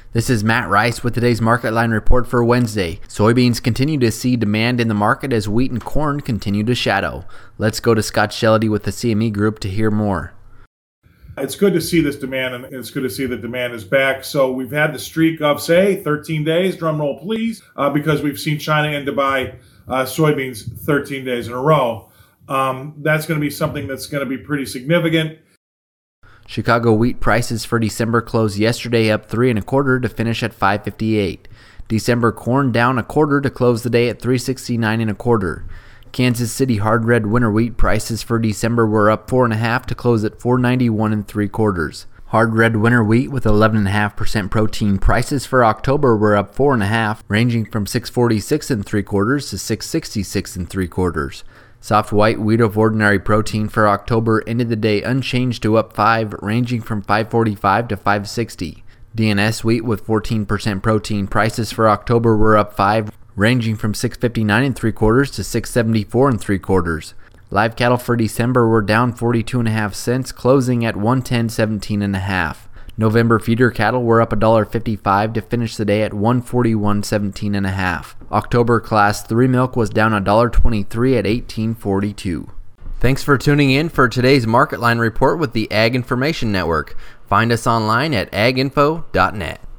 This is Matt Rice with today's Market Line Report for Wednesday. Soybeans continue to see demand in the market as wheat and corn continue to shadow. Let's go to Scott Shellady with the CME Group to hear more. It's good to see this demand, and it's good to see that demand is back. So we've had the streak of, 13 days, drum roll please, because we've seen China and Dubai soybeans 13 days in a row. That's going to be something that's going to be pretty significant. Chicago wheat prices for December closed yesterday up 3 1/4 to finish at $5.58. December corn down 1/4 to close the day at $3.69 1/4. Kansas City hard red winter wheat prices for December were up 4 1/2 to close at $4.91 3/4. Hard red winter wheat with 11.5% protein prices for October were up 4 1/2, ranging from $6.46 3/4 to $6.66 3/4. Soft white wheat of ordinary protein for October ended the day unchanged to up 5, ranging from $5.45 to $5.60. DNS wheat with 14% protein prices for October were up 5, ranging from $6.59 3/4 to $6.74 3/4. Live cattle for December were down 42.5 cents, closing at $110.17 1/2. November feeder cattle were up $1.55 to finish the day at $141.17 1/2. October Class 3 milk was down $1.23 at $18.42. Thanks for tuning in for today's Market Line Report with the Ag Information Network. Find us online at aginfo.net.